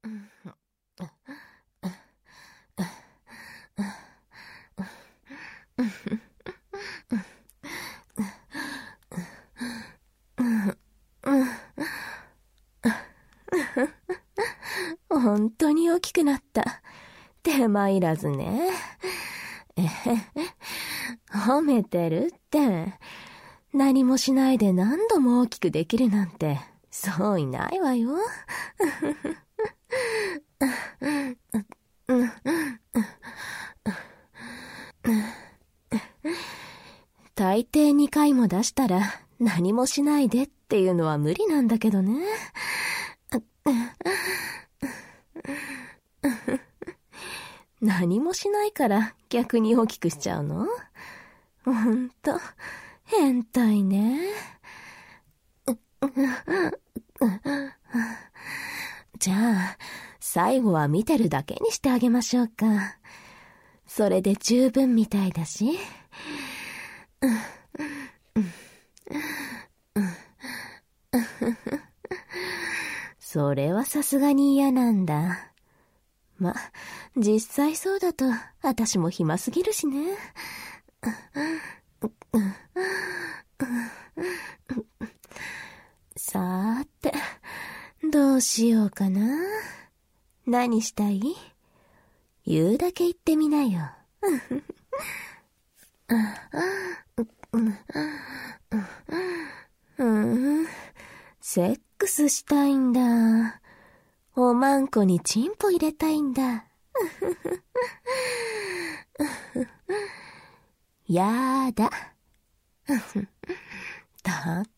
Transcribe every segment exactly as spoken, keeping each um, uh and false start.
本当に大きくなった。手間いらずね。えへへ、褒めてるって。何もしないで何度も大きくできるなんて、そういないわよ。大抵にかいも出したら何もしないでっていうのは無理なんだけどね。何もしないから逆に大きくしちゃうの？ほんと、変態ね。じゃあ、最後は見てるだけにしてあげましょうか。それで十分みたいだし。それはさすがに嫌なんだ。ま、実際そうだと、私も暇すぎるしね。さーて、どうしようかな。何したい？言うだけ言ってみなよ。うん、セックスしたいんだ。おまんこにチンポ入れたいんだ。やだ。だって、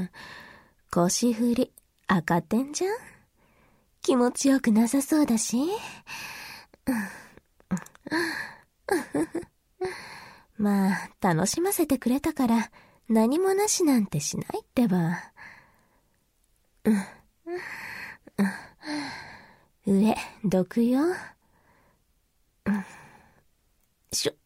腰振り赤点じゃん？気持ちよくなさそうだし。まあ、楽しませてくれたから何もなしなんてしないってば。上、どくよ。しょ。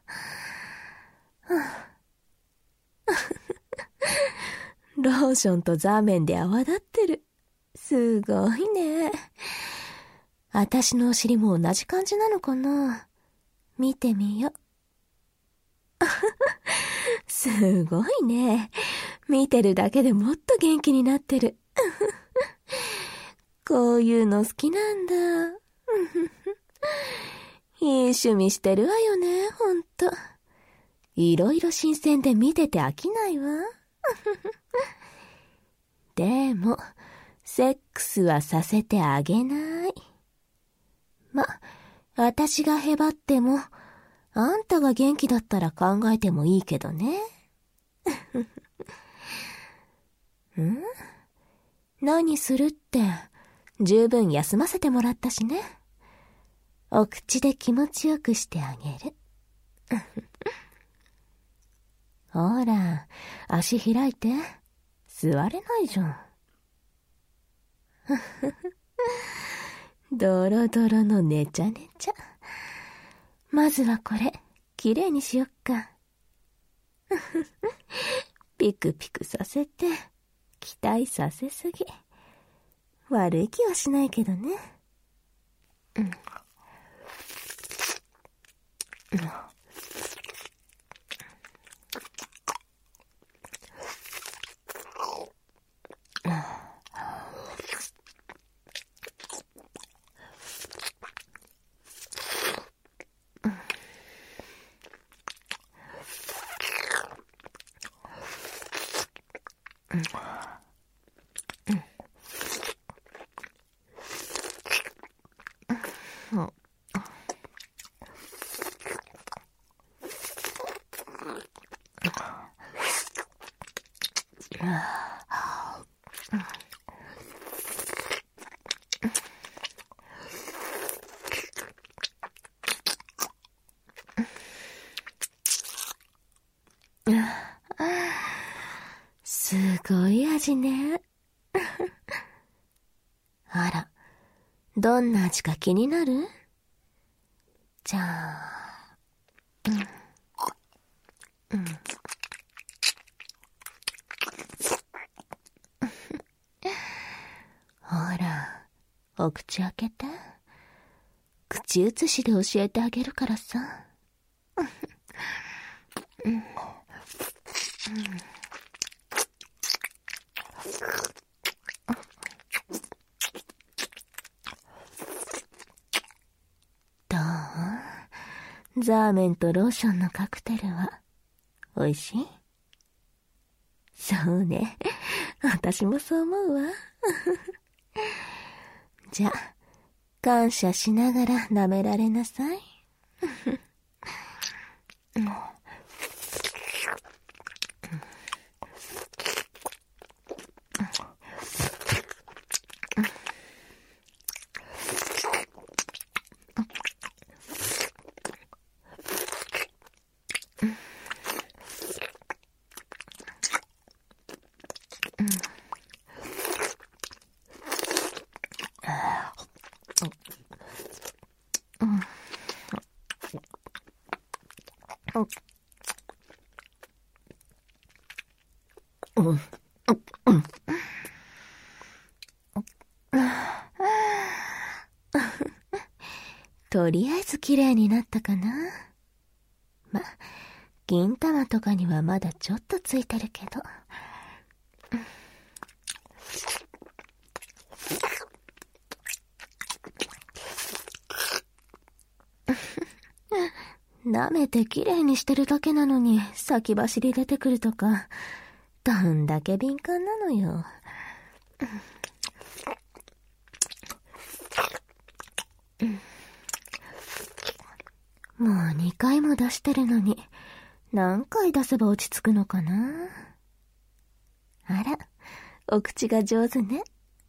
ローションとザーメンで泡立ってる。すごいね。私のお尻も同じ感じなのかな。見てみよ。すごいね。見てるだけでもっと元気になってる。こういうの好きなんだ。いい趣味してるわよね、ほんと。いろいろ新鮮で見てて飽きないわ。でも、セックスはさせてあげない。ま、私がへばっても、あんたが元気だったら考えてもいいけどね。ん？何するって、十分休ませてもらったしね。お口で気持ちよくしてあげる。ほら、足開いて。座れないじゃん。ドロドロのねちゃねちゃ。まずはこれ、きれいにしよっか。ピクピクさせて、期待させすぎ。悪い気はしないけどね。うん。うん。すごい味ね。あら、どんな味か気になる？じゃあ、うん、うん。ほら、 お口開けて。口移しで教えてあげるからさ。うんうんどう？ザーメンとローションのカクテルはおいしい？そうね。私もそう思うわ。じゃあ、感謝しながら舐められなさい。とりあえず綺麗になったかな。ま、銀玉とかにはまだちょっとついてるけど。舐めて綺麗にしてるだけなのに先走り出てくるとか、どんだけ敏感なのよ。もうにかいも出してるのに、何回出せば落ち着くのかな。あら、お口が上手ね。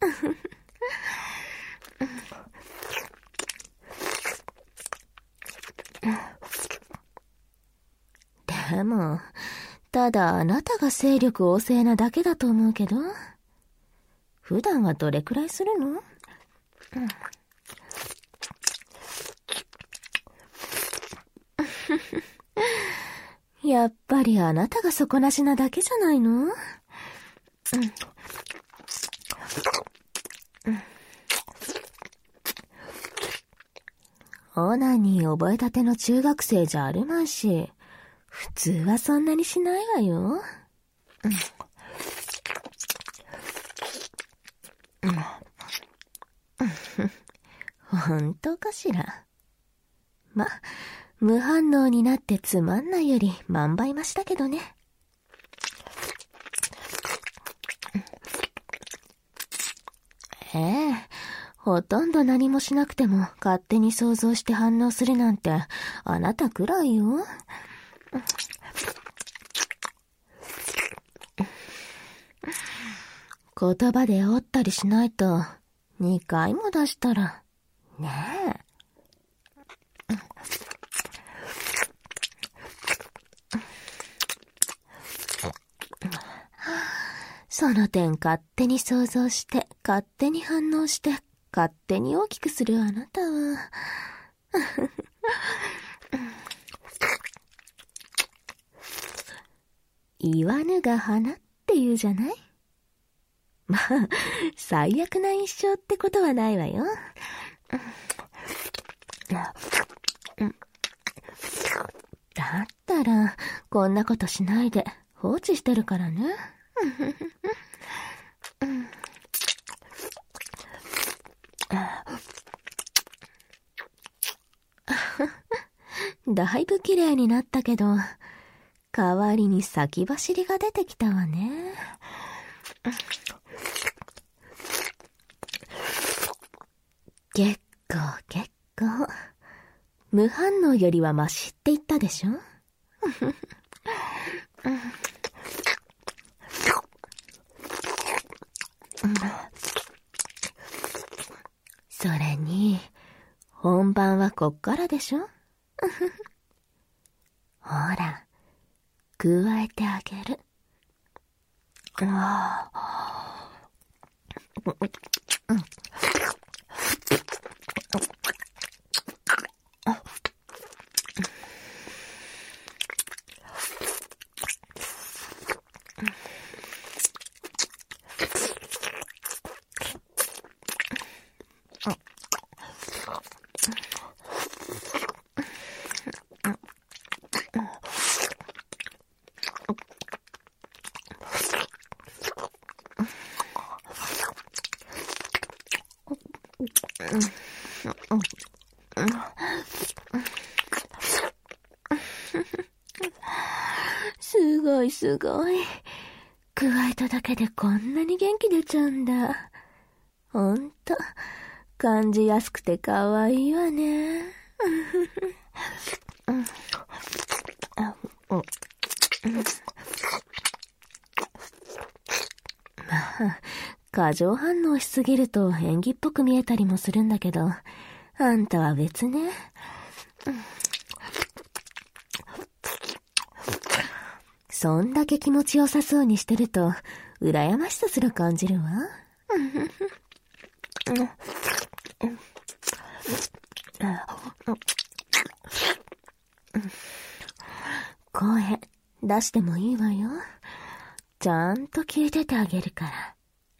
でも、ただあなたが精力旺盛なだけだと思うけど、普段はどれくらいするの？うんやっぱりあなたが底なしなだけじゃないの？うん。オナニー覚えたての中学生じゃあるまいし、普通はそんなにしないわよ。うん。本当かしら。ま、無反応になってつまんないより万倍増しだけどね。ええ、ほとんど何もしなくても勝手に想像して反応するなんてあなたくらいよ。言葉で煽ったりしないとにかいも出したらねえ。その点勝手に想像して勝手に反応して勝手に大きくするあなたは言わぬが花って言うじゃない。まあ最悪な印象ってことはないわよ。だったらこんなことしないで放置してるからね。だいぶ綺麗になったけど、代わりに先走りが出てきたわね。結構結構。無反応よりはマシって言ったでしょ。それに、本番はこっからでしょ。ほら、加えてあげる。ああ。 すごいすごい。くわえただけでこんなに元気出ちゃうんだ。ほんと、感じやすくてかわいいわね。過剰反応しすぎると演技っぽく見えたりもするんだけど、あんたは別ね。そんだけ気持ちよさそうにしてると、羨ましさすら感じるわ。声出してもいいわよ。ちゃんと聞いててあげるから。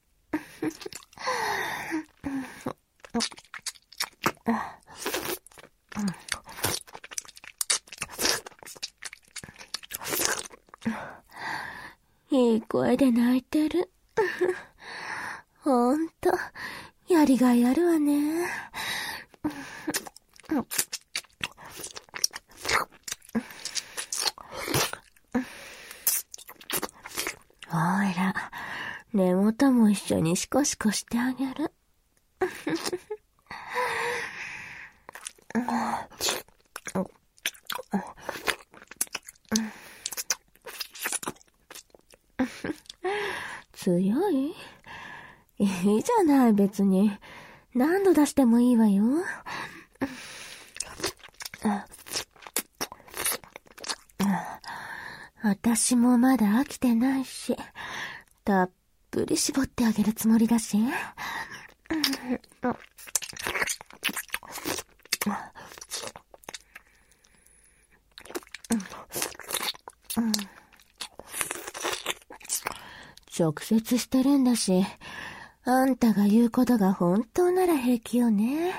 いい声で泣いてる。ほんと、やりがいあるわね。ほら、根元も一緒にシコシコしてあげる。強い？いいじゃない、別に。何度出してもいいわよ。私もまだ飽きてないし、たっぷり絞ってあげるつもりだし。直接してるんだし、あんたが言うことが本当なら平気よね。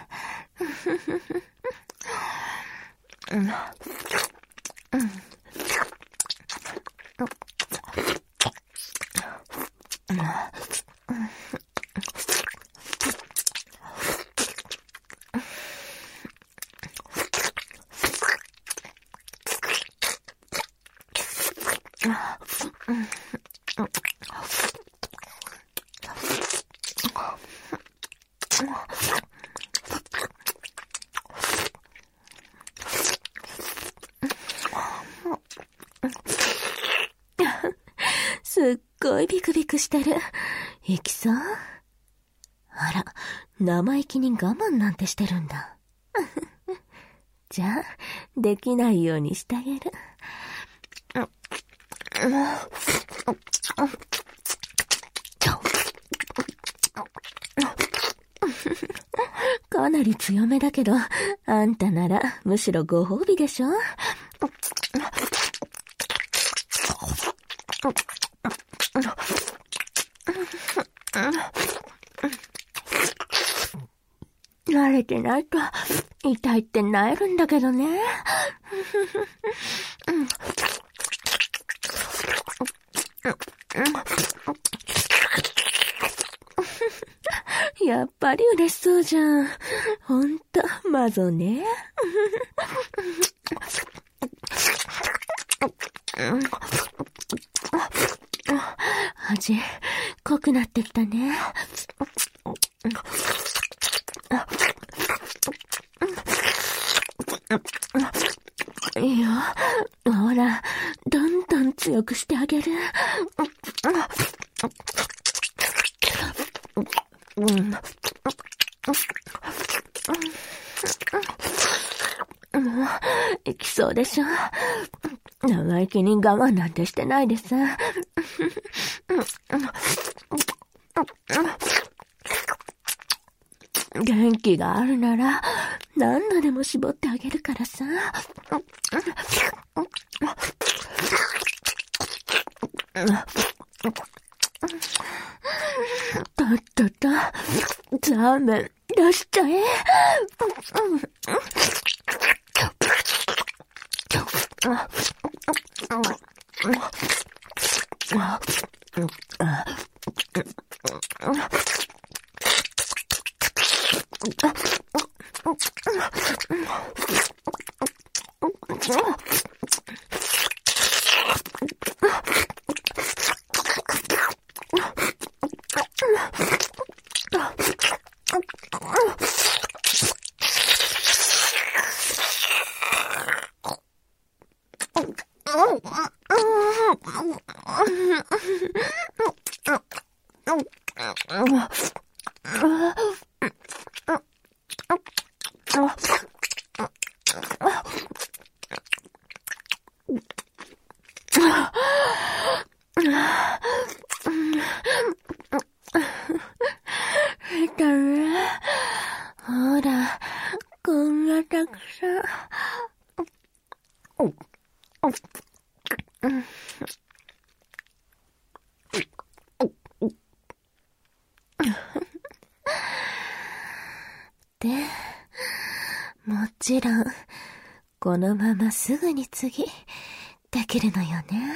すっごいビクビクしてる。いきそう？あら、生意気に我慢なんてしてるんだ。じゃあ、できないようにしてあげる。かなり強めだけど、あんたならむしろご褒美でしょ？慣れてないと痛いってなえるんだけどね。やっぱり嬉しそうじゃん。ほんと、マゾね。味、濃くなってきたね。いいよ。ほら、どんどん強くしてあげる。うん。もう、いきそうでしょ。生意気に我慢なんてしてないでさ。元気があるなら、何度でも絞ってあげるからさ。とっとと、ザーメン出しちゃえ。 ほら、こんなたくさん。で、もちろん、このまますぐに次、できるのよね。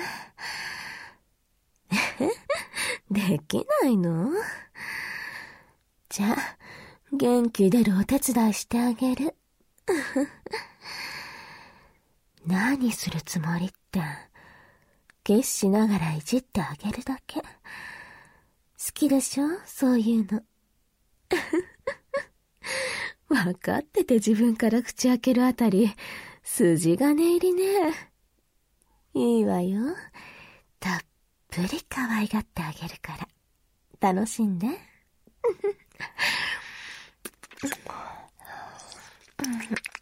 できないの？じゃあ、元気出るお手伝いしてあげる。何するつもりって、決しながらいじってあげるだけ。好きでしょ？そういうの。わかってて自分から口開けるあたり、筋金入りね。いいわよ。たっぷり可愛がってあげるから。楽しんで。